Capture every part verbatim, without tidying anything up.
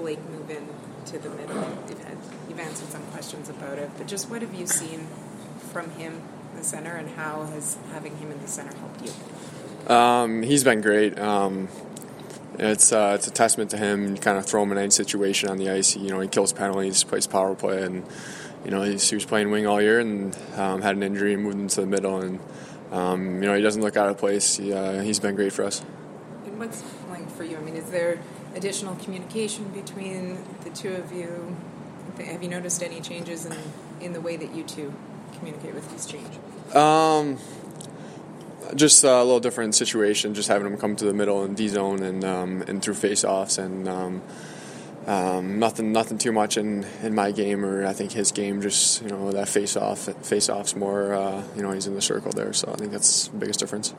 Blake move in to the middle? You've, had, you've answered some questions about it, but just what have you seen from him in the center, and how has having him in the center helped you? Um, he's been great. Um, it's uh, it's a testament to him. You kind of throw him in any situation on the ice. You know, he kills penalties, plays power play, and you know he's, he was playing wing all year and um, had an injury and moved into the middle. And um, you know he doesn't look out of place. He, uh, he's been great for us. And what's like for you? I mean, is there additional communication between the two of you? Have you noticed any changes in in the way that you two communicate with his change? Um, just a little different situation. Just having him come to the middle and D zone and um, and through face-offs and um, um, nothing nothing too much in, in my game or I think his game. Just you know that face-off face-offs more. Uh, you know he's in the circle there, so I think that's the biggest difference.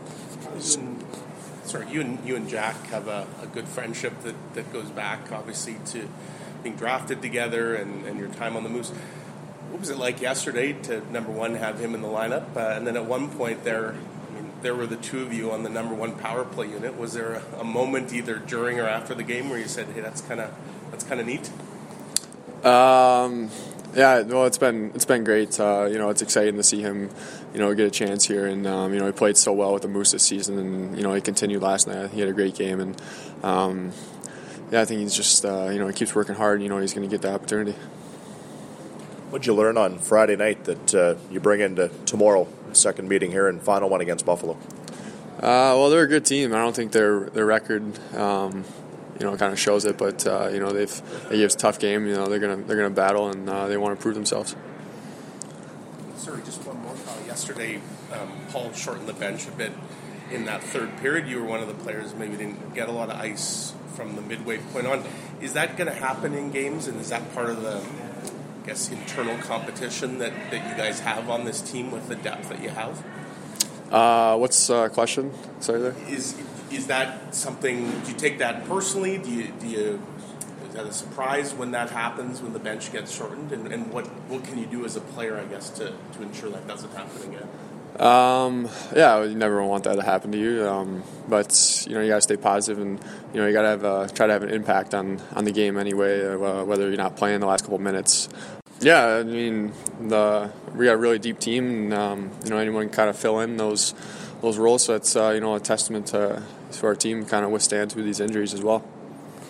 Sorry, you and you and Jack have a, a good friendship that, that goes back obviously to being drafted together and, and your time on the Moose. What was it like yesterday to, number one, have him in the lineup? Uh, and then at one point there, I mean, there were the two of you on the number one power play unit. Was there a, a moment either during or after the game where you said, hey, that's kind of that's kind of neat? Um, yeah, well, it's been it's been great. Uh, you know, it's exciting to see him, you know, get a chance here. And, um, you know, he played so well with the Moose this season. And, you know, he continued last night. He had a great game. And, um, yeah, I think he's just, uh, you know, he keeps working hard. You know, he's going to get the opportunity. What did you learn on Friday night that uh, you bring into tomorrow, second meeting here and final one against Buffalo? Uh, well, they're a good team. I don't think their their record, um, you know, kind of shows it. But uh, you know, they've they give us a tough game. You know, they're gonna they're gonna battle and uh, they want to prove themselves. Sorry, just one more call. Yesterday, um, Paul shortened the bench a bit in that third period. You were one of the players who maybe didn't get a lot of ice from the midway point on. Is that going to happen in games, and is that part of the I guess internal competition that, that you guys have on this team with the depth that you have? Uh, what's the uh, question? Sorry there. Is is that something? Do you take that personally? Do you do you? Is that a surprise when that happens when the bench gets shortened? And, and what what can you do as a player, I guess, to, to ensure that doesn't happen again? Um, yeah, you never want that to happen to you. Um, but you know, you gotta stay positive, and you know, you gotta have uh, try to have an impact on, on the game anyway. Uh, whether you're not playing the last couple minutes. Yeah, I mean, the we got a really deep team, and um, you know, anyone can kind of fill in those those roles. So it's uh, you know a testament to for our team to kind of withstand through these injuries as well.